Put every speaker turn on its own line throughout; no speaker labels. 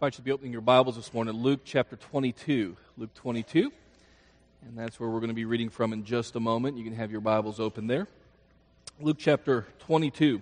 invite you to be opening your Bibles this morning, Luke chapter 22. Luke 22, and that's where we're going to be reading from in just a moment. You can have your Bibles open there. Luke chapter 22.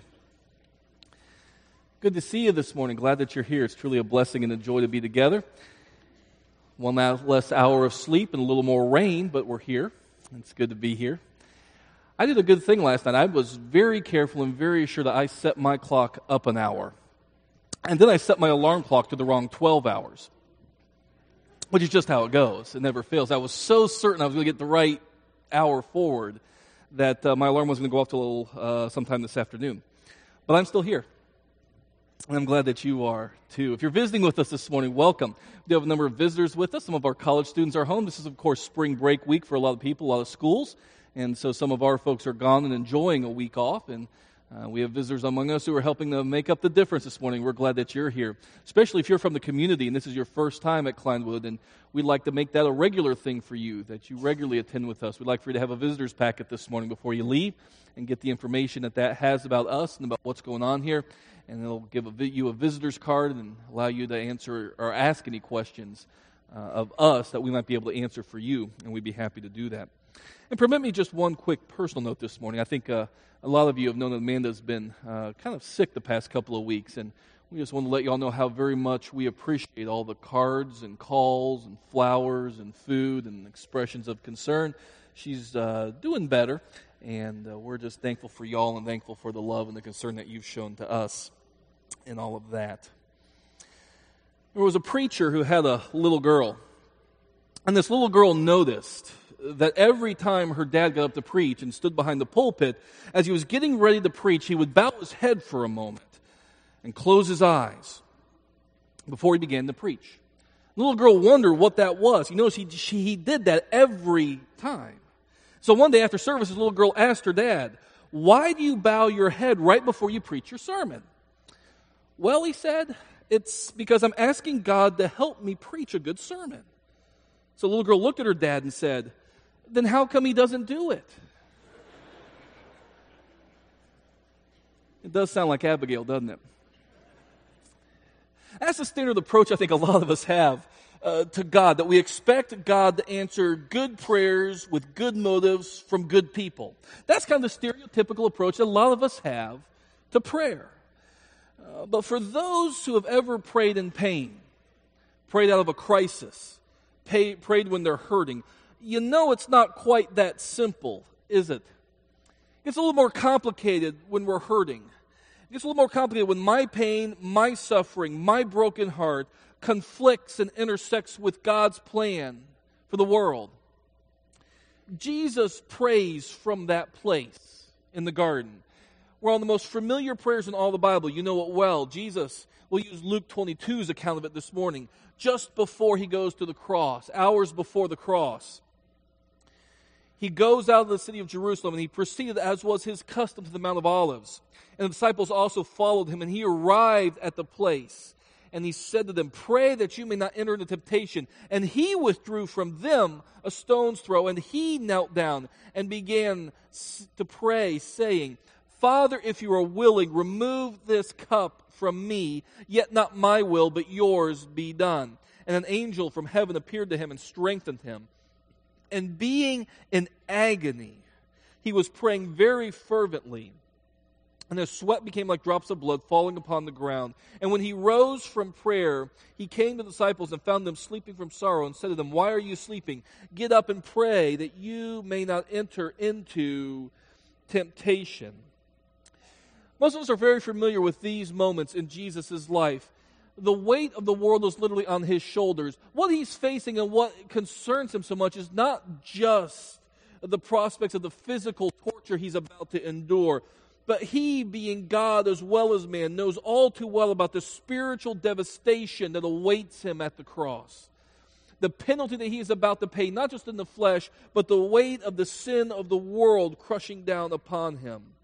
Good to see you this morning. Glad that you're here. It's truly a blessing and a joy to be together. One less hour of sleep and a little more rain, but we're here. It's good to be here. I did a good thing last night. I was very careful and very sure that I set my clock up an hour. And then I set my alarm clock to the wrong 12 hours, which is just how it goes. It never fails. I was so certain I was going to get the right hour forward that my alarm was going to go off till sometime this afternoon. But I'm still here. And I'm glad that you are, too. If you're visiting with us this morning, welcome. We do have a number of visitors with us. Some of our college students are home. This is, of course, spring break week for a lot of people, a lot of schools. And so some of our folks are gone and enjoying a week off. And we have visitors among us who are helping to make up the difference this morning. We're glad that you're here, especially if you're from the community and this is your first time at Kleinwood. And we'd like to make that a regular thing for you, that you regularly attend with us. We'd like for you to have a visitor's packet this morning before you leave and get the information that has about us and about what's going on here. And it'll give you a visitor's card and allow you to answer or ask any questions of us that we might be able to answer for you, and we'd be happy to do that. And permit me just one quick personal note this morning. I think a lot of you have known that Amanda's been kind of sick the past couple of weeks, and we just want to let you all know how very much we appreciate all the cards and calls and flowers and food and expressions of concern. She's doing better, and we're just thankful for y'all and thankful for the love and the concern that you've shown to us in all of that. There was a preacher who had a little girl, and this little girl noticed that every time her dad got up to preach and stood behind the pulpit, as he was getting ready to preach, he would bow his head for a moment and close his eyes before he began to preach. The little girl wondered what that was. You notice he did that every time. So one day after service, his little girl asked her dad, "Why do you bow your head right before you preach your sermon?" "Well," he said, "it's because I'm asking God to help me preach a good sermon." So the little girl looked at her dad and said, "Then how come he doesn't do it?" It does sound like Abigail, doesn't it? That's the standard approach I think a lot of us have to God, that we expect God to answer good prayers with good motives from good people. That's kind of the stereotypical approach that a lot of us have to prayer. But for those who have ever prayed in pain, prayed out of a crisis, prayed when they're hurting, you know it's not quite that simple, is it? It's a little more complicated when we're hurting. It's a little more complicated when my pain, my suffering, my broken heart conflicts and intersects with God's plan for the world. Jesus prays from that place in the garden. One of the most familiar prayers in all the Bible. You know it well. Jesus, we'll use Luke 22's account of it this morning, just before he goes to the cross, hours before the cross. He goes out of the city of Jerusalem and he proceeded, as was his custom, to the Mount of Olives. And the disciples also followed him, and he arrived at the place. And he said to them, "Pray that you may not enter into temptation." And he withdrew from them a stone's throw, and he knelt down and began to pray, saying, "Father, if you are willing, remove this cup from me, yet not my will, but yours be done." And an angel from heaven appeared to him and strengthened him. And being in agony, he was praying very fervently. And his sweat became like drops of blood falling upon the ground. And when he rose from prayer, he came to the disciples and found them sleeping from sorrow, and said to them, "Why are you sleeping? Get up and pray that you may not enter into temptation." Most of us are very familiar with these moments in Jesus' life. The weight of the world is literally on his shoulders. What he's facing and what concerns him so much is not just the prospects of the physical torture he's about to endure, but he, being God as well as man, knows all too well about the spiritual devastation that awaits him at the cross. The penalty that he is about to pay, not just in the flesh, but the weight of the sin of the world crushing down upon him.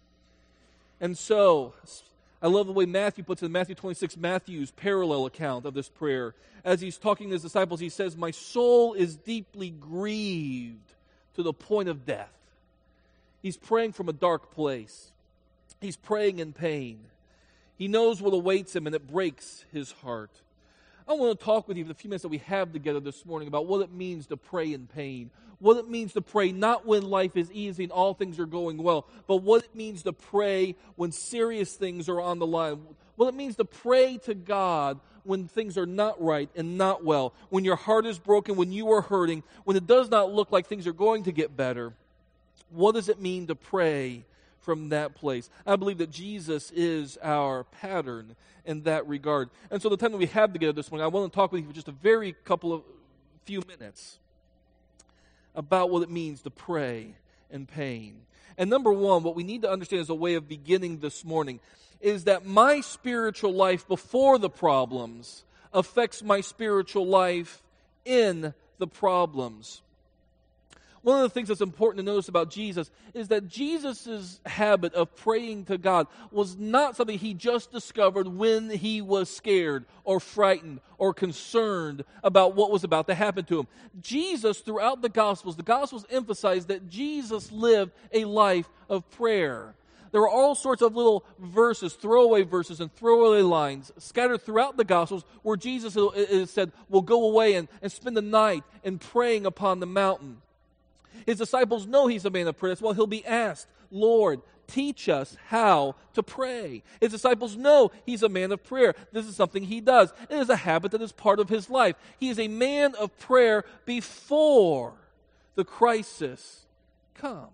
And so, I love the way Matthew puts it in Matthew 26, Matthew's parallel account of this prayer. As he's talking to his disciples, he says, "My soul is deeply grieved to the point of death." He's praying from a dark place. He's praying in pain. He knows what awaits him, and it breaks his heart. I want to talk with you for the few minutes that we have together this morning about what it means to pray in pain. What it means to pray not when life is easy and all things are going well, but what it means to pray when serious things are on the line. What it means to pray to God when things are not right and not well, when your heart is broken, when you are hurting, when it does not look like things are going to get better. What does it mean to pray from that place? I believe that Jesus is our pattern in that regard. And so the time that we have together this morning, I want to talk with you for just a few minutes about what it means to pray in pain. And number one, what we need to understand as a way of beginning this morning is that my spiritual life before the problems affects my spiritual life in the problems. One of the things that's important to notice about Jesus is that Jesus' habit of praying to God was not something he just discovered when he was scared or frightened or concerned about what was about to happen to him. Jesus, throughout the Gospels emphasize that Jesus lived a life of prayer. There are all sorts of little verses, throwaway verses and throwaway lines scattered throughout the Gospels where Jesus is said, will go away and spend the night in praying upon the mountain. His disciples know he's a man of prayer. That's why he'll be asked, Lord, teach us how to pray. His disciples know he's a man of prayer. This is something he does. It is a habit that is part of his life. He is a man of prayer before the crisis comes.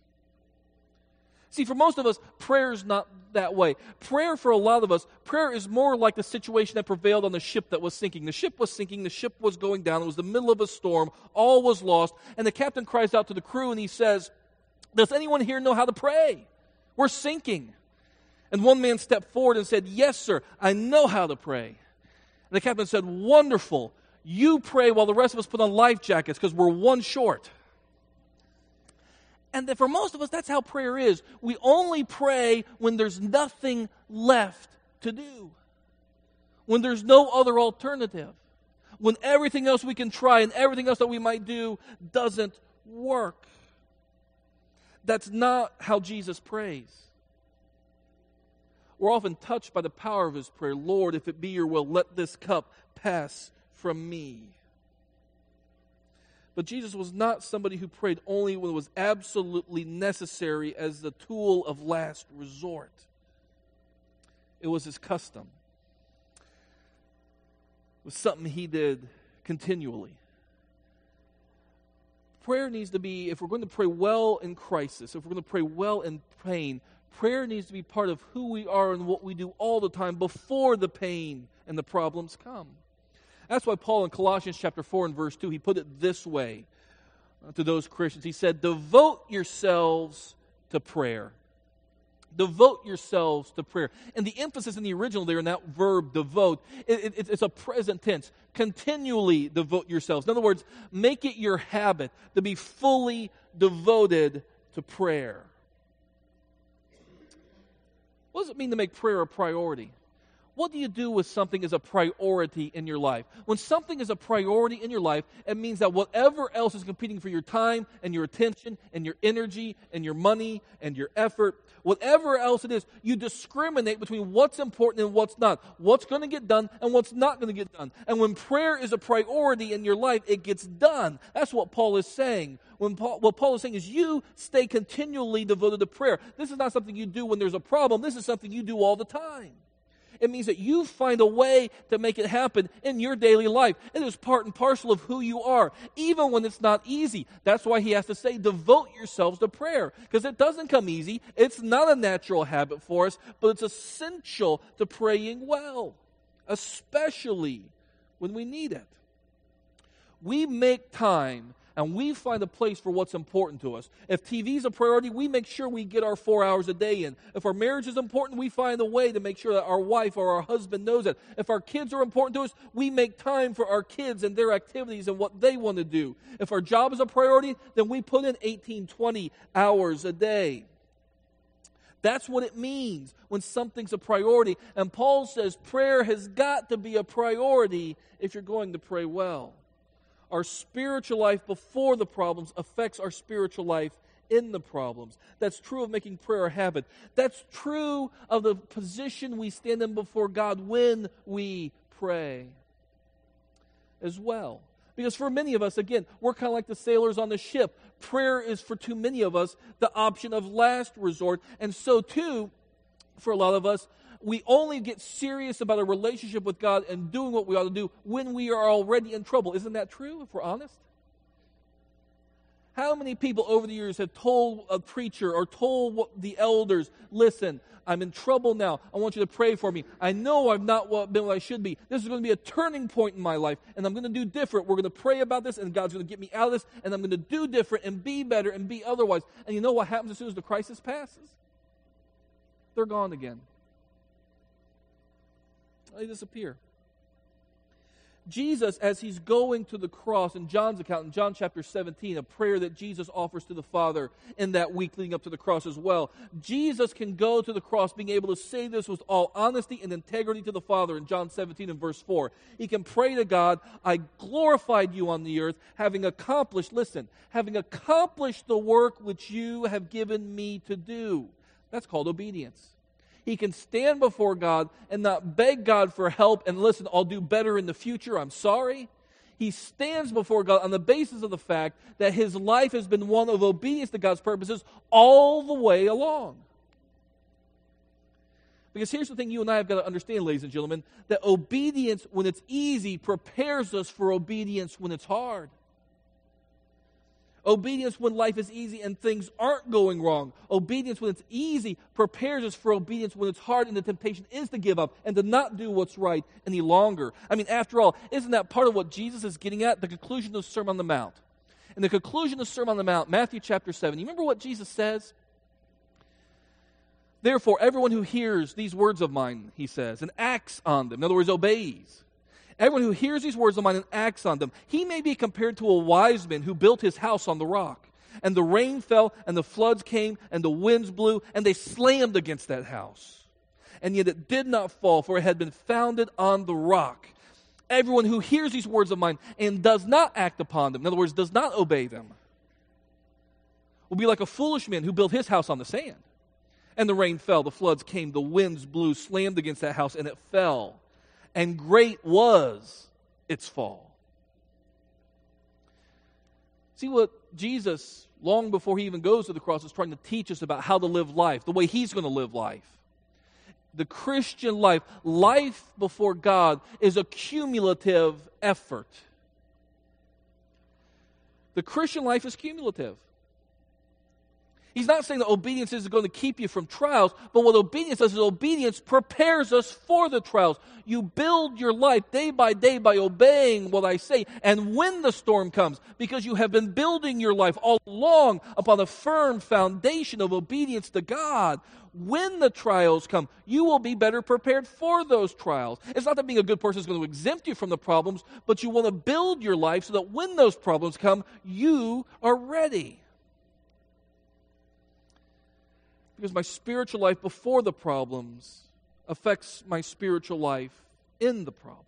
See, for most of us, prayer is not that way. Prayer, for a lot of us, prayer is more like the situation that prevailed on the ship that was sinking. The ship was sinking, the ship was going down, it was the middle of a storm, all was lost, and the captain cries out to the crew and he says, does anyone here know how to pray? We're sinking. And one man stepped forward and said, yes, sir, I know how to pray. And the captain said, wonderful, you pray while the rest of us put on life jackets because we're one short. And for most of us, that's how prayer is. We only pray when there's nothing left to do. When there's no other alternative. When everything else we can try and everything else that we might do doesn't work. That's not how Jesus prays. We're often touched by the power of his prayer. Lord, if it be your will, let this cup pass from me. But Jesus was not somebody who prayed only when it was absolutely necessary as the tool of last resort. It was his custom. It was something he did continually. Prayer needs to be, if we're going to pray well in crisis, if we're going to pray well in pain, prayer needs to be part of who we are and what we do all the time before the pain and the problems come. That's why Paul in Colossians chapter 4 and verse 2, he put it this way to those Christians. He said, devote yourselves to prayer. Devote yourselves to prayer. And the emphasis in the original there in that verb, devote, it's a present tense. Continually devote yourselves. In other words, make it your habit to be fully devoted to prayer. What does it mean to make prayer a priority? What do you do with something as a priority in your life? When something is a priority in your life, it means that whatever else is competing for your time and your attention and your energy and your money and your effort, whatever else it is, you discriminate between what's important and what's not, what's going to get done and what's not going to get done. And when prayer is a priority in your life, it gets done. That's what Paul is saying. What Paul is saying is you stay continually devoted to prayer. This is not something you do when there's a problem. This is something you do all the time. It means that you find a way to make it happen in your daily life. It is part and parcel of who you are, even when it's not easy. That's why he has to say, devote yourselves to prayer, because it doesn't come easy. It's not a natural habit for us, but it's essential to praying well, especially when we need it. We make time and we find a place for what's important to us. If TV is a priority, we make sure we get our 4 hours a day in. If our marriage is important, we find a way to make sure that our wife or our husband knows it. If our kids are important to us, we make time for our kids and their activities and what they want to do. If our job is a priority, then we put in 18, 20 hours a day. That's what it means when something's a priority. And Paul says prayer has got to be a priority if you're going to pray well. Our spiritual life before the problems affects our spiritual life in the problems. That's true of making prayer a habit. That's true of the position we stand in before God when we pray. as well. Because for many of us, again, we're kind of like the sailors on the ship. Prayer is, for too many of us, the option of last resort. And so, too, for a lot of us, we only get serious about a relationship with God and doing what we ought to do when we are already in trouble. Isn't that true, if we're honest? How many people over the years have told a preacher or told the elders, listen, I'm in trouble now. I want you to pray for me. I know I've not been what I should be. This is going to be a turning point in my life, and I'm going to do different. We're going to pray about this, and God's going to get me out of this, and I'm going to do different and be better and be otherwise. And you know what happens as soon as the crisis passes? They're gone again. They disappear. Jesus, as he's going to the cross, in John's account, in John chapter 17, a prayer that Jesus offers to the Father in that week leading up to the cross as well, Jesus can go to the cross being able to say this with all honesty and integrity to the Father in John 17 and verse 4. He can pray to God, I glorified you on the earth, having accomplished the work which you have given me to do. That's called obedience. He can stand before God and not beg God for help and listen, I'll do better in the future, I'm sorry. He stands before God on the basis of the fact that his life has been one of obedience to God's purposes all the way along. Because here's the thing you and I have got to understand, ladies and gentlemen, that obedience when it's easy prepares us for obedience when it's hard. Obedience when life is easy and things aren't going wrong. Obedience when it's easy prepares us for obedience when it's hard and the temptation is to give up and to not do what's right any longer. I mean, after all, isn't that part of what Jesus is getting at? The conclusion of the Sermon on the Mount. In the conclusion of the Sermon on the Mount, Matthew chapter 7, you remember what Jesus says? Therefore, everyone who hears these words of mine, he says, and acts on them, in other words, obeys. Everyone who hears these words of mine and acts on them, he may be compared to a wise man who built his house on the rock. And the rain fell, and the floods came, and the winds blew, and they slammed against that house. And yet it did not fall, for it had been founded on the rock. Everyone who hears these words of mine and does not act upon them, in other words, does not obey them, will be like a foolish man who built his house on the sand. And the rain fell, the floods came, the winds blew, slammed against that house, and it fell. And great was its fall. See what Jesus, long before he even goes to the cross, is trying to teach us about how to live life, the way he's going to live life. The Christian life, life before God, is a cumulative effort. The Christian life is cumulative. He's not saying that obedience is going to keep you from trials, but what obedience does is obedience prepares us for the trials. You build your life day by obeying what I say. And when the storm comes, because you have been building your life all along upon a firm foundation of obedience to God, when the trials come, you will be better prepared for those trials. It's not that being a good person is going to exempt you from the problems, but you want to build your life so that when those problems come, you are ready. Because my spiritual life before the problems affects my spiritual life in the problems.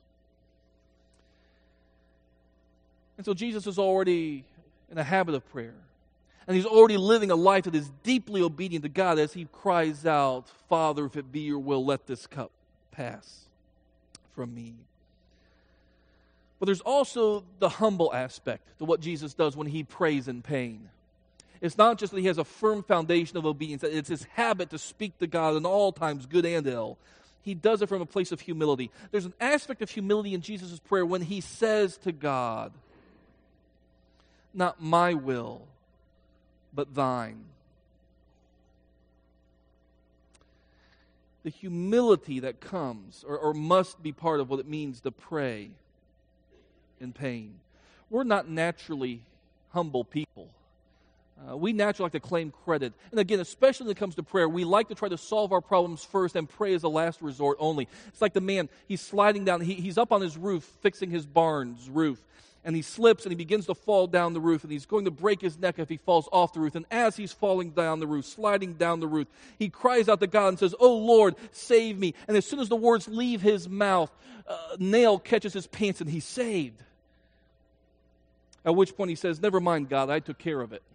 And so Jesus is already in a habit of prayer. And he's already living a life that is deeply obedient to God as he cries out, Father, if it be your will, let this cup pass from me. But there's also the humble aspect to what Jesus does when he prays in pain. It's not just that he has a firm foundation of obedience. It's his habit to speak to God in all times, good and ill. He does it from a place of humility. There's an aspect of humility in Jesus' prayer when he says to God, not my will, but thine. The humility that comes or must be part of what it means to pray in pain. We're not naturally humble people. We naturally like to claim credit. And again, especially when it comes to prayer, we like to try to solve our problems first and pray as a last resort only. It's like the man, he's sliding down, he's up on his roof, fixing his barn's roof. And he slips and he begins to fall down the roof. And he's going to break his neck if he falls off the roof. And as he's falling down the roof, sliding down the roof, he cries out to God and says, oh Lord, save me. And as soon as the words leave his mouth, a nail catches his pants and he's saved. At which point he says, never mind, God, I took care of it.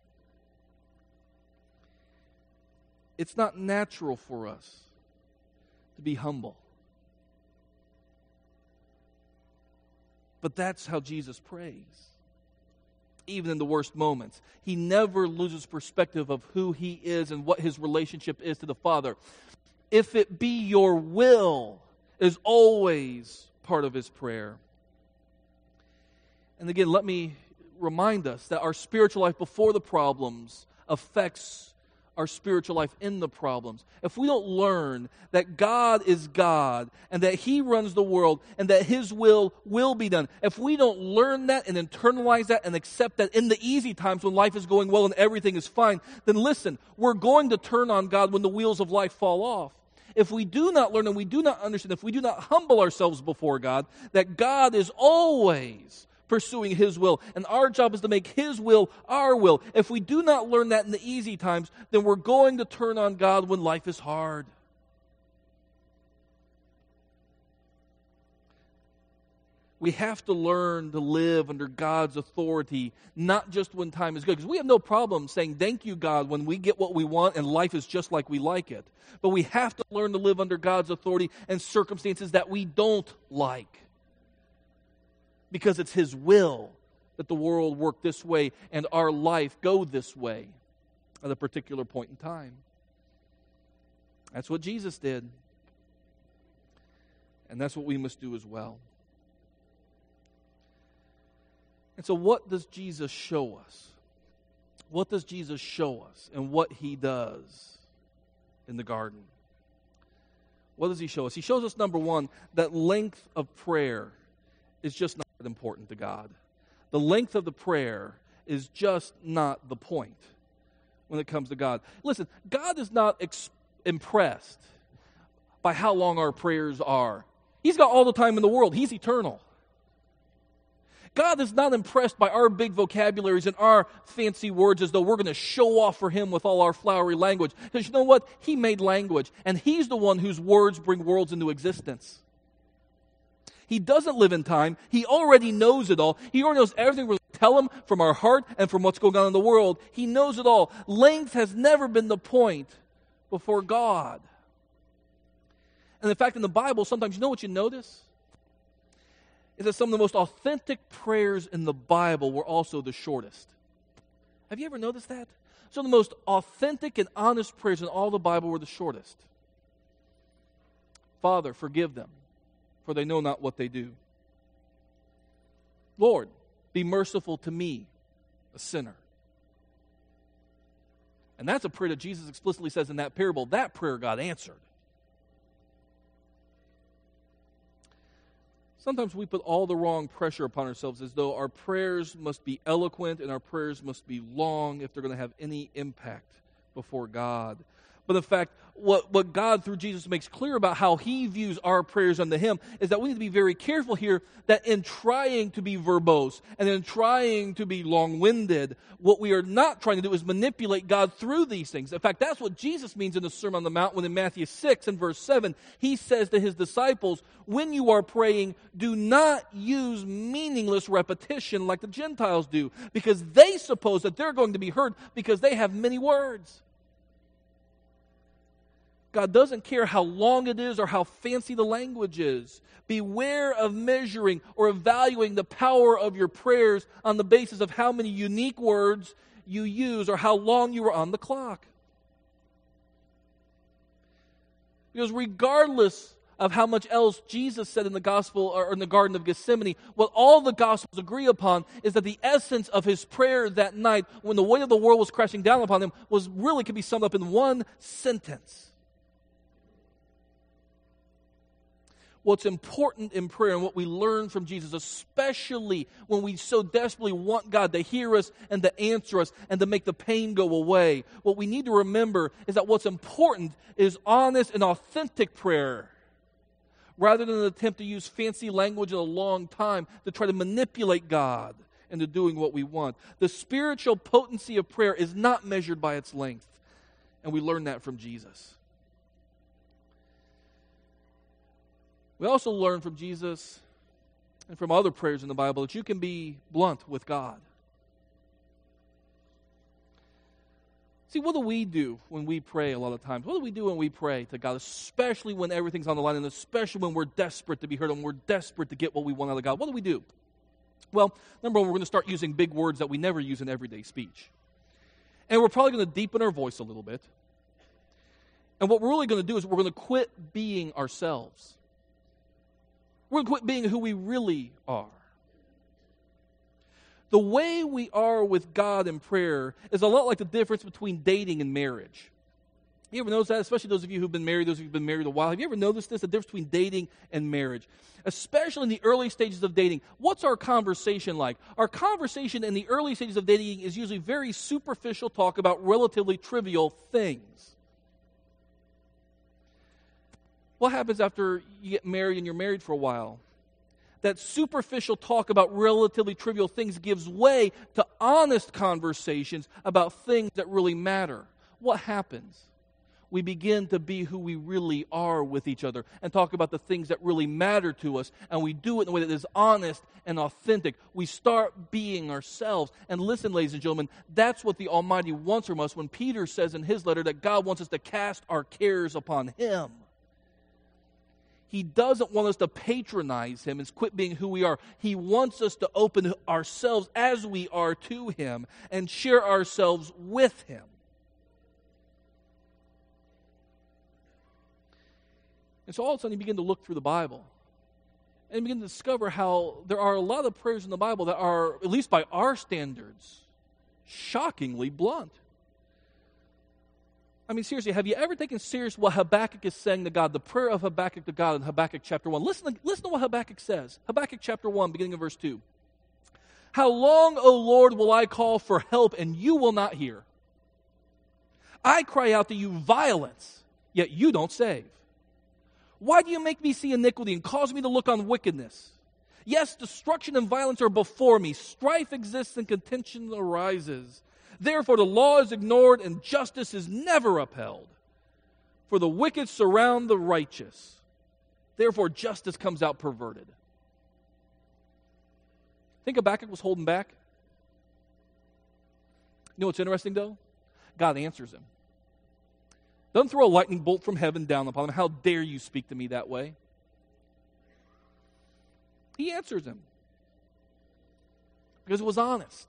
It's not natural for us to be humble. But that's how Jesus prays. Even in the worst moments. He never loses perspective of who he is and what his relationship is to the Father. If it be your will is always part of his prayer. And again, let me remind us that our spiritual life before the problems affects our spiritual life in the problems. If we don't learn that God is God and that he runs the world and that his will be done, if we don't learn that and internalize that and accept that in the easy times when life is going well and everything is fine, then listen, we're going to turn on God when the wheels of life fall off. If we do not learn and we do not understand, if we do not humble ourselves before God, that God is always pursuing his will, and our job is to make his will our will. If we do not learn that in the easy times, then we're going to turn on God when life is hard. We have to learn to live under God's authority, not just when time is good. Because we have no problem saying thank you, God, when we get what we want and life is just like we like it. But we have to learn to live under God's authority and circumstances that we don't like. Because it's his will that the world work this way and our life go this way at a particular point in time. That's what Jesus did. And that's what we must do as well. And so what does Jesus show us? What does Jesus show us and what he does in the garden? What does he show us? He shows us, number one, that length of prayer is just not important to God. The length of the prayer is just not the point when it comes to God. Listen, God is not impressed by how long our prayers are. He's got all the time in the world. He's eternal. God is not impressed by our big vocabularies and our fancy words as though we're going to show off for him with all our flowery language. Because you know what? He made language, and he's the one whose words bring worlds into existence. He doesn't live in time. He already knows it all. He already knows everything we're going to tell him from our heart and from what's going on in the world. He knows it all. Length has never been the point before God. And in fact, in the Bible, sometimes you know what you notice? Is that some of the most authentic prayers in the Bible were also the shortest. Have you ever noticed that? Some of the most authentic and honest prayers in all the Bible were the shortest. Father, forgive them, for they know not what they do. Lord, be merciful to me, a sinner. And that's a prayer that Jesus explicitly says in that parable. That prayer God answered. Sometimes we put all the wrong pressure upon ourselves as though our prayers must be eloquent and our prayers must be long if they're going to have any impact before God. But in fact, what God through Jesus makes clear about how he views our prayers unto him is that we need to be very careful here that in trying to be verbose and in trying to be long-winded, what we are not trying to do is manipulate God through these things. In fact, that's what Jesus means in the Sermon on the Mount when in Matthew 6 and verse 7, he says to his disciples, when you are praying, do not use meaningless repetition like the Gentiles do, because they suppose that they're going to be heard because they have many words. God doesn't care how long it is or how fancy the language is. Beware of measuring or evaluating the power of your prayers on the basis of how many unique words you use or how long you are on the clock. Because regardless of how much else Jesus said in the gospel or in the Garden of Gethsemane, what all the gospels agree upon is that the essence of his prayer that night when the weight of the world was crashing down upon him was really could be summed up in one sentence. What's important in prayer and what we learn from Jesus, especially when we so desperately want God to hear us and to answer us and to make the pain go away, what we need to remember is that what's important is honest and authentic prayer, rather than an attempt to use fancy language in a long time to try to manipulate God into doing what we want. The spiritual potency of prayer is not measured by its length, and we learn that from Jesus. We also learn from Jesus and from other prayers in the Bible that you can be blunt with God. See, what do we do when we pray a lot of times? What do we do when we pray to God, especially when everything's on the line and especially when we're desperate to be heard and we're desperate to get what we want out of God? What do we do? Well, number one, we're going to start using big words that we never use in everyday speech. And we're probably going to deepen our voice a little bit. And what we're really going to do is we're going to quit being ourselves. We're going to quit being who we really are. The way we are with God in prayer is a lot like the difference between dating and marriage. You ever notice that? Especially those of you who've been married, those of you who've been married a while. Have you ever noticed this, the difference between dating and marriage? Especially in the early stages of dating. What's our conversation like? Our conversation in the early stages of dating is usually very superficial talk about relatively trivial things. What happens after you get married and you're married for a while? That superficial talk about relatively trivial things gives way to honest conversations about things that really matter. What happens? We begin to be who we really are with each other and talk about the things that really matter to us, and we do it in a way that is honest and authentic. We start being ourselves. And listen, ladies and gentlemen, that's what the Almighty wants from us when Peter says in his letter that God wants us to cast our cares upon Him. He doesn't want us to patronize Him and quit being who we are. He wants us to open ourselves as we are to Him and share ourselves with Him. And so all of a sudden you begin to look through the Bible and begin to discover how there are a lot of prayers in the Bible that are, at least by our standards, shockingly blunt. I mean, seriously, have you ever taken serious what Habakkuk is saying to God, the prayer of Habakkuk to God in Habakkuk chapter 1? Listen to what Habakkuk says. Habakkuk chapter 1, beginning of verse 2. How long, O Lord, will I call for help, and you will not hear? I cry out to you violence, yet you don't save. Why do you make me see iniquity and cause me to look on wickedness? Yes, destruction and violence are before me. Strife exists and contention arises. Therefore the law is ignored and justice is never upheld. For the wicked surround the righteous. Therefore justice comes out perverted. Think Habakkuk was holding back? You know what's interesting though? God answers him. Doesn't throw a lightning bolt from heaven down upon him. How dare you speak to me that way? He answers him. Because it was honest.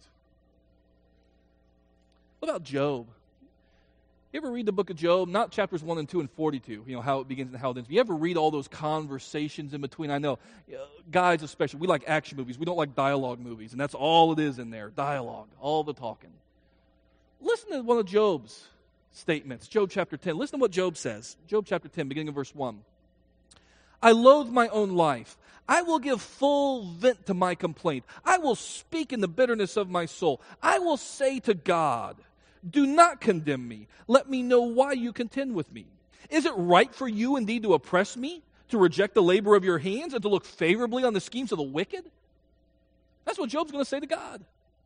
What about Job? You ever read the book of Job? Not chapters 1 and 2 and 42, how it begins and how it ends. You ever read all those conversations in between? I know, guys especially, we like action movies. We don't like dialogue movies, and that's all it is in there, dialogue, all the talking. Listen to one of Job's statements, Job chapter 10. Listen to what Job says. Job chapter 10, beginning of verse 1. I loathe my own life. I will give full vent to my complaint. I will speak in the bitterness of my soul. I will say to God, do not condemn me. Let me know why you contend with me. Is it right for you indeed to oppress me, to reject the labor of your hands, and to look favorably on the schemes of the wicked? That's what Job's going to say to God.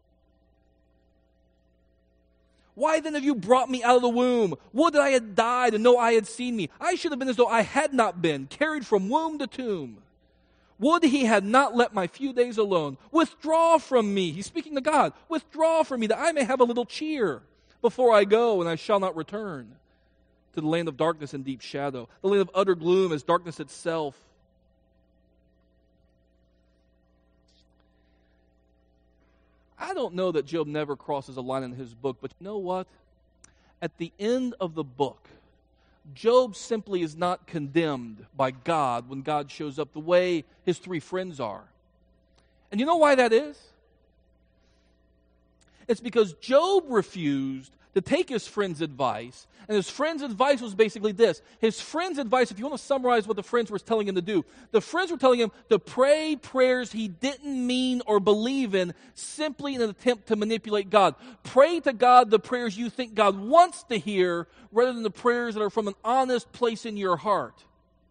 Why then have you brought me out of the womb? Would that I had died and no eye had seen me. I should have been as though I had not been, carried from womb to tomb. Would he had not let my few days alone. Withdraw from me. He's speaking to God. Withdraw from me that I may have a little cheer before I go, and I shall not return to the land of darkness and deep shadow, the land of utter gloom as darkness itself. I don't know that Job never crosses a line in his book, but you know what? At the end of the book, Job simply is not condemned by God when God shows up the way his three friends are. And you know why that is? It's because Job refused to take his friend's advice, and his friend's advice was basically this. His friend's advice, if you want to summarize what the friends were telling him to do, the friends were telling him to pray prayers he didn't mean or believe in simply in an attempt to manipulate God. Pray to God the prayers you think God wants to hear rather than the prayers that are from an honest place in your heart.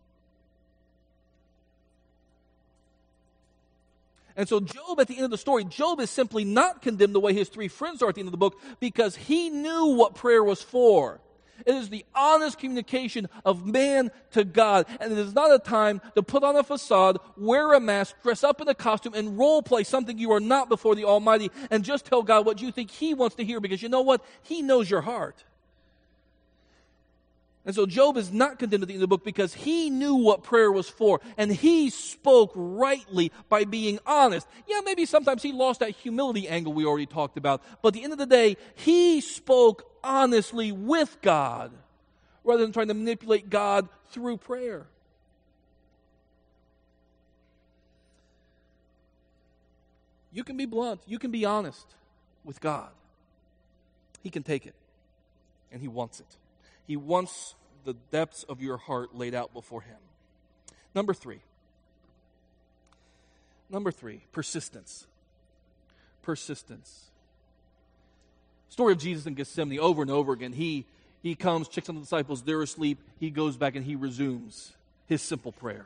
And so Job, at the end of the story, Job is simply not condemned the way his three friends are at the end of the book because he knew what prayer was for. It is the honest communication of man to God. And it is not a time to put on a facade, wear a mask, dress up in a costume, and role play something you are not before the Almighty and just tell God what you think He wants to hear because you know what? He knows your heart. And so Job is not condemned at the end of the book because he knew what prayer was for, and he spoke rightly by being honest. Yeah, maybe sometimes he lost that humility angle we already talked about, but at the end of the day, he spoke honestly with God rather than trying to manipulate God through prayer. You can be blunt. You can be honest with God. He can take it, and He wants it. He wants the depths of your heart laid out before Him. Number three, persistence. Persistence. Story of Jesus in Gethsemane over and over again. He comes, checks on the disciples, they're asleep. He goes back and he resumes his simple prayer.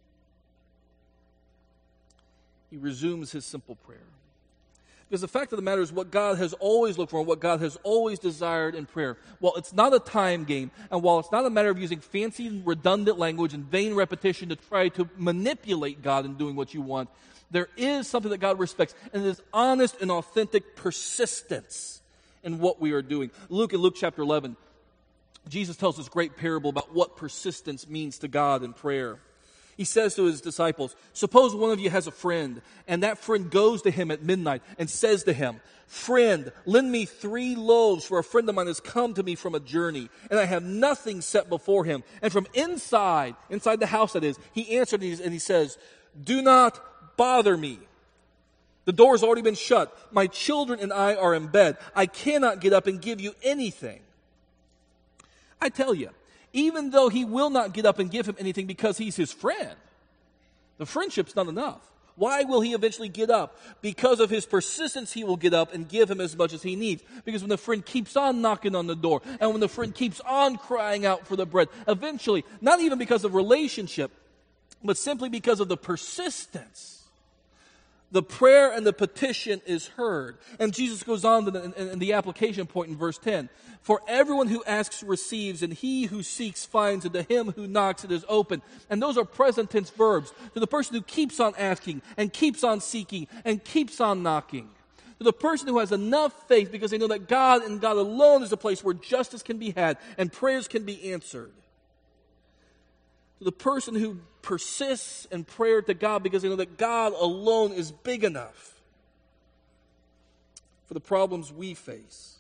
He resumes his simple prayer. Because the fact of the matter is what God has always looked for and what God has always desired in prayer. While it's not a time game, and while it's not a matter of using fancy, redundant language and vain repetition to try to manipulate God in doing what you want, there is something that God respects, and it is honest and authentic persistence in what we are doing. In Luke chapter 11, Jesus tells this great parable about what persistence means to God in prayer. He says to his disciples, suppose one of you has a friend, and that friend goes to him at midnight and says to him, friend, lend me 3 loaves, for a friend of mine has come to me from a journey, and I have nothing set before him. And from inside the house that is, he answered and he says, do not bother me. The door has already been shut. My children and I are in bed. I cannot get up and give you anything. I tell you, even though he will not get up and give him anything because he's his friend, the friendship's not enough. Why will he eventually get up? Because of his persistence, he will get up and give him as much as he needs. Because when the friend keeps on knocking on the door, and when the friend keeps on crying out for the bread, eventually, not even because of relationship, but simply because of the persistence, the prayer and the petition is heard. And Jesus goes on in the application point in verse 10. For everyone who asks receives, and he who seeks finds, and to him who knocks it is open. And those are present tense verbs. To the person who keeps on asking, and keeps on seeking, and keeps on knocking. To the person who has enough faith because they know that God and God alone is a place where justice can be had and prayers can be answered. To the person who persists in prayer to God because they know that God alone is big enough for the problems we face.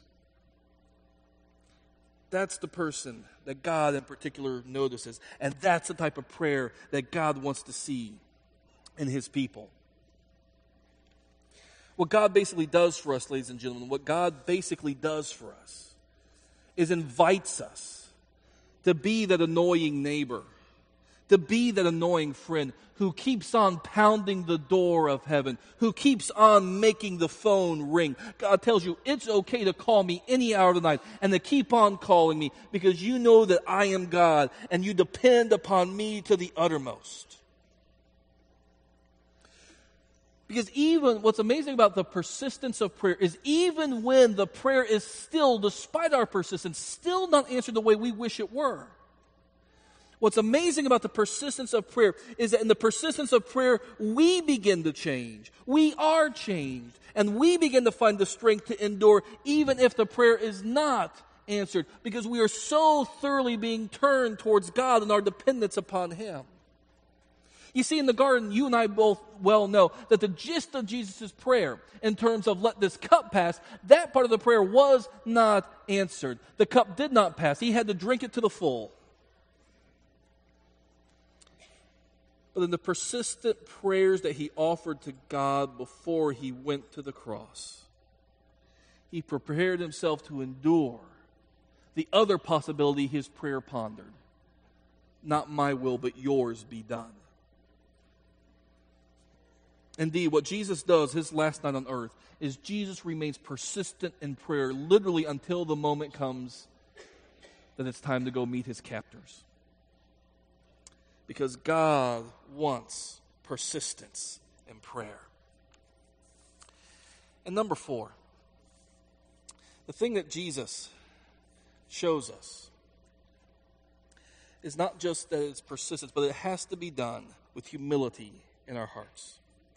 That's the person that God in particular notices. And that's the type of prayer that God wants to see in His people. What God basically does for us, ladies and gentlemen, what God basically does for us is invites us to be that annoying neighbor, to be that annoying friend who keeps on pounding the door of heaven, who keeps on making the phone ring. God tells you it's okay to call me any hour of the night and to keep on calling me because you know that I am God and you depend upon me to the uttermost. Because even what's amazing about the persistence of prayer is even when the prayer is still, despite our persistence, still not answered the way we wish it were. What's amazing about the persistence of prayer is that in the persistence of prayer, we begin to change. We are changed. And we begin to find the strength to endure even if the prayer is not answered. Because we are so thoroughly being turned towards God and our dependence upon Him. You see, in the garden, you and I both well know that the gist of Jesus' prayer, in terms of let this cup pass, that part of the prayer was not answered. The cup did not pass. He had to drink it to the full. But in the persistent prayers that He offered to God before He went to the cross, He prepared Himself to endure the other possibility His prayer pondered. Not my will, but yours be done. Indeed, what Jesus does His last night on earth is Jesus remains persistent in prayer literally until the moment comes that it's time to go meet His captors. Because God wants persistence in prayer. And number 4, the thing that Jesus shows us is not just that it's persistence, but it has to be done with humility in our hearts.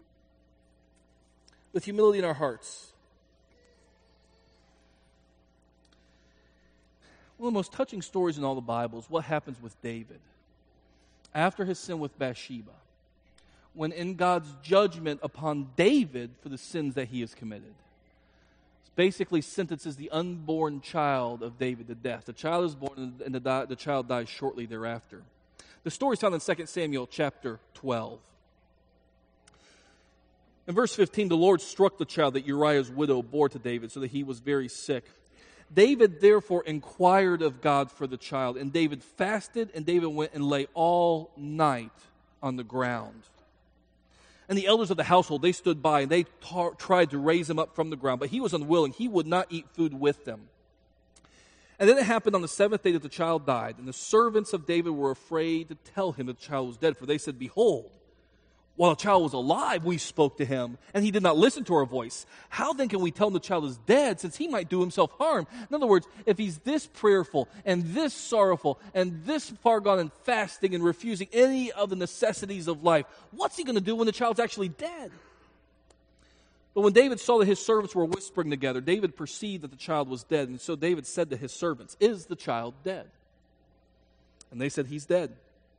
With humility in our hearts. One of the most touching stories in all the Bible is what happens with David after his sin with Bathsheba, when in God's judgment upon David for the sins that he has committed, it basically sentences the unborn child of David to death. The child is born, and the child dies shortly thereafter. The story is found in 2 Samuel chapter 12. In verse 15, the Lord struck the child that Uriah's widow bore to David, so that he was very sick. David therefore inquired of God for the child, and David fasted, and David went and lay all night on the ground. And the elders of the household, they stood by, and they tried to raise him up from the ground, but he was unwilling. He would not eat food with them. And then it happened on the seventh day that the child died, and the servants of David were afraid to tell him that the child was dead, for they said, "Behold, while the child was alive, we spoke to him, and he did not listen to our voice. How then can we tell him the child is dead, since he might do himself harm?" In other words, if he's this prayerful and this sorrowful and this far gone in fasting and refusing any of the necessities of life, what's he going to do when the child's actually dead? But when David saw that his servants were whispering together, David perceived that the child was dead. And so David said to his servants, "Is the child dead?" And they said, "He's dead."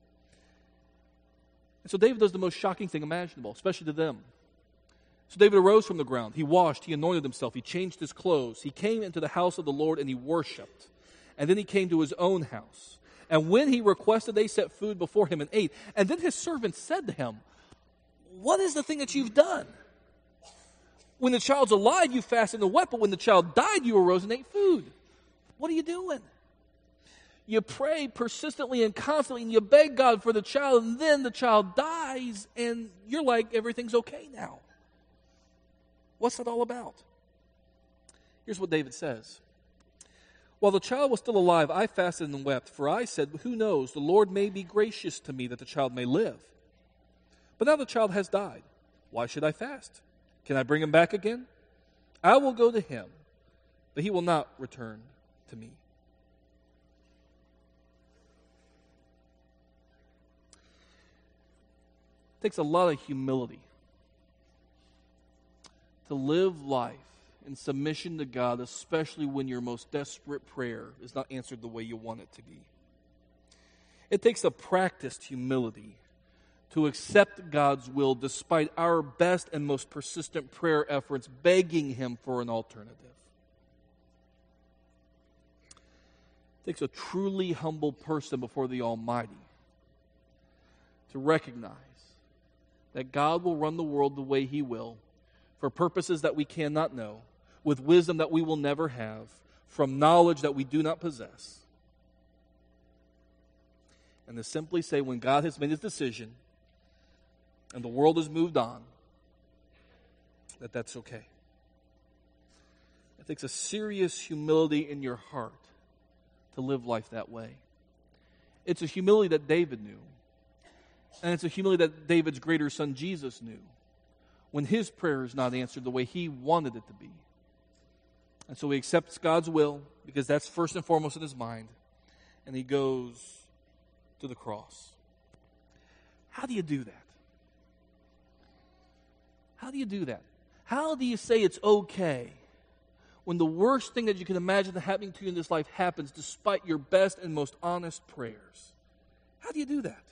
And so David does the most shocking thing imaginable, especially to them. So David arose from the ground. He washed, he anointed himself, he changed his clothes. He came into the house of the Lord and he worshiped. And then he came to his own house. And when he requested, they set food before him and ate. And then his servants said to him, "What is the thing that you've done? When the child's alive, you fasted and wept, but when the child died, you arose and ate food. What are you doing? You pray persistently and constantly, and you beg God for the child, and then the child dies, and you're like, everything's okay now. What's that all about?" Here's what David says. "While the child was still alive, I fasted and wept, for I said, 'Who knows, the Lord may be gracious to me that the child may live.' But now the child has died. Why should I fast? Can I bring him back again? I will go to him, but he will not return to me." It takes a lot of humility to live life in submission to God, especially when your most desperate prayer is not answered the way you want it to be. It takes a practiced humility to accept God's will despite our best and most persistent prayer efforts begging Him for an alternative. It takes a truly humble person before the Almighty to recognize that God will run the world the way He will, for purposes that we cannot know, with wisdom that we will never have, from knowledge that we do not possess. And to simply say, when God has made His decision and the world has moved on, that's okay. It takes a serious humility in your heart to live life that way. It's a humility that David knew. And it's a humility that David's greater son Jesus knew when his prayer is not answered the way he wanted it to be. And so he accepts God's will because that's first and foremost in his mind. And he goes to the cross. How do you do that? How do you do that? How do you say it's okay when the worst thing that you can imagine happening to you in this life happens despite your best and most honest prayers? How do you do that?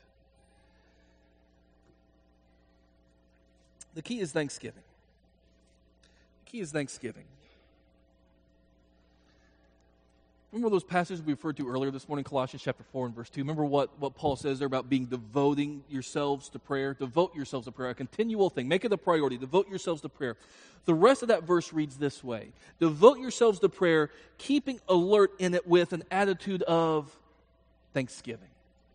The key is thanksgiving. The key is thanksgiving. Remember those passages we referred to earlier this morning, Colossians chapter 4 and verse 2? Remember what Paul says there about devoting yourselves to prayer? Devote yourselves to prayer, a continual thing. Make it a priority. Devote yourselves to prayer. The rest of that verse reads this way. Devote yourselves to prayer, keeping alert in it with an attitude of thanksgiving.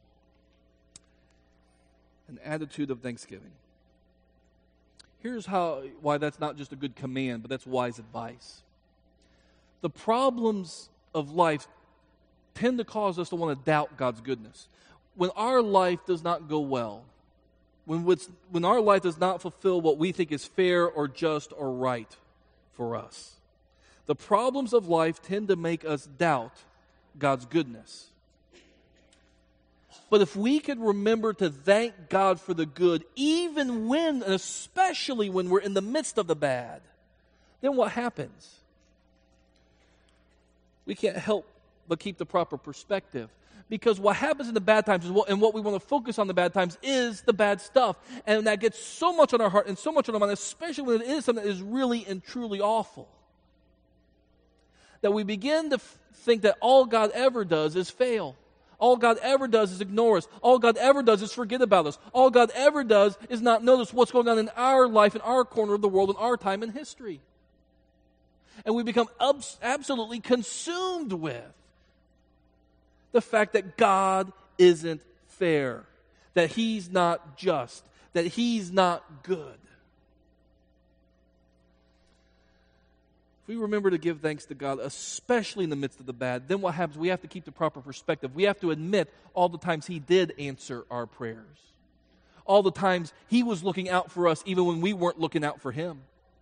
An attitude of thanksgiving. Here's why that's not just a good command, but that's wise advice. The problems of life tend to cause us to want to doubt God's goodness. When our life does not go well, when our life does not fulfill what we think is fair or just or right for us, the problems of life tend to make us doubt God's goodness. But if we could remember to thank God for the good, even when, and especially when we're in the midst of the bad, then what happens? We can't help but keep the proper perspective. Because what happens in the bad times and what we want to focus on the bad times is the bad stuff. And that gets so much on our heart and so much on our mind, especially when it is something that is really and truly awful, that we begin to think that all God ever does is fail. All God ever does is ignore us. All God ever does is forget about us. All God ever does is not notice what's going on in our life, in our corner of the world, in our time in history. And we become absolutely consumed with the fact that God isn't fair, that He's not just, that He's not good. If we remember to give thanks to God, especially in the midst of the bad, then what happens? We have to keep the proper perspective. We have to admit all the times He did answer our prayers. All the times He was looking out for us even when we weren't looking out for Him.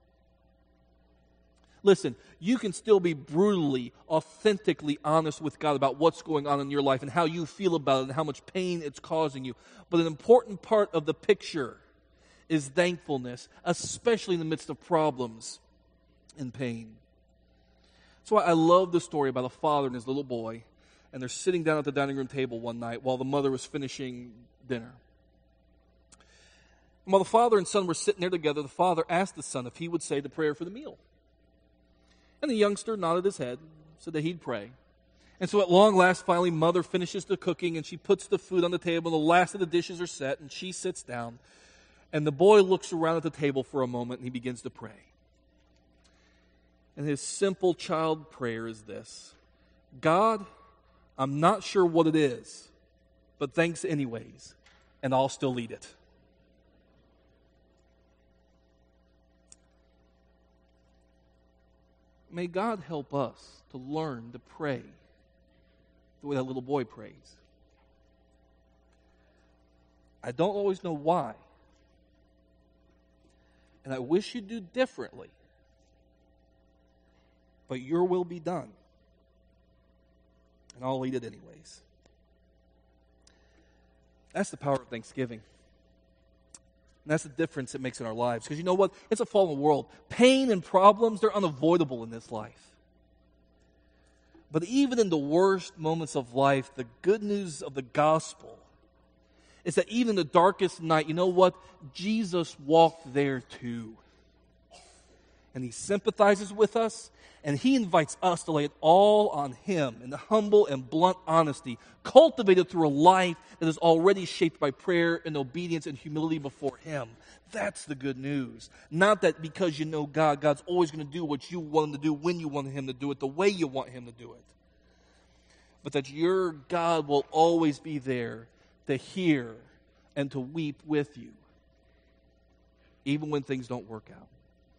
Listen, you can still be brutally, authentically honest with God about what's going on in your life and how you feel about it and how much pain it's causing you. But an important part of the picture is thankfulness, especially in the midst of problems and pain. That's why I love the story about a father and his little boy, and they're sitting down at the dining room table one night while the mother was finishing dinner. And while the father and son were sitting there together, the father asked the son if he would say the prayer for the meal. And the youngster nodded his head, said that he'd pray. And so at long last, finally, mother finishes the cooking, and she puts the food on the table, and the last of the dishes are set, and she sits down. And the boy looks around at the table for a moment, and he begins to pray. And his simple child prayer is this: God, I'm not sure what it is, but thanks anyways, and I'll still eat it. May God help us to learn to pray the way that little boy prays. I don't always know why, and I wish you'd do differently, but your will be done, and I'll eat it anyways. That's the power of Thanksgiving. And that's the difference it makes in our lives. Because you know what? It's a fallen world. Pain and problems, they're unavoidable in this life. But even in the worst moments of life, the good news of the gospel is that even in the darkest night, you know what? Jesus walked there too. And He sympathizes with us, and He invites us to lay it all on Him in the humble and blunt honesty, cultivated through a life that is already shaped by prayer and obedience and humility before Him. That's the good news. Not that because you know God, God's always going to do what you want Him to do, when you want Him to do it, the way you want Him to do it. But that your God will always be there to hear and to weep with you, even when things don't work out.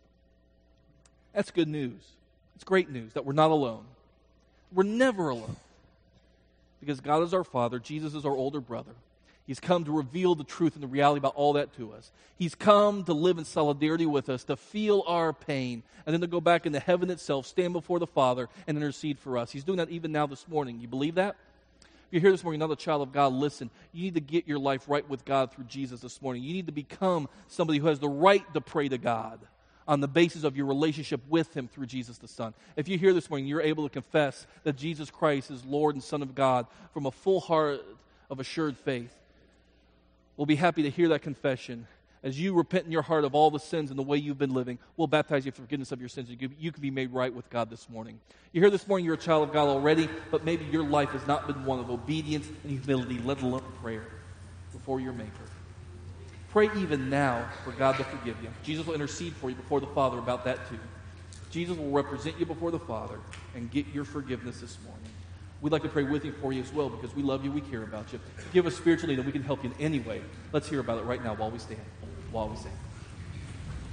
That's good news. It's great news that we're not alone. We're never alone. Because God is our Father. Jesus is our older brother. He's come to reveal the truth and the reality about all that to us. He's come to live in solidarity with us, to feel our pain, and then to go back into heaven itself, stand before the Father, and intercede for us. He's doing that even now this morning. You believe that? If you're here this morning, you're not a child of God, listen. You need to get your life right with God through Jesus this morning. You need to become somebody who has the right to pray to God on the basis of your relationship with Him through Jesus the Son. If you're here this morning, you're able to confess that Jesus Christ is Lord and Son of God from a full heart of assured faith. We'll be happy to hear that confession. As you repent in your heart of all the sins and the way you've been living, we'll baptize you for forgiveness of your sins. You can be made right with God this morning. You're here this morning, you're a child of God already, but maybe your life has not been one of obedience and humility, let alone prayer before your Maker. Pray even now for God to forgive you. Jesus will intercede for you before the Father about that too. Jesus will represent you before the Father and get your forgiveness this morning. We'd like to pray with you for you as well because we love you, we care about you. Give us spiritual need and we can help you in any way. Let's hear about it right now while we stand, while we sing.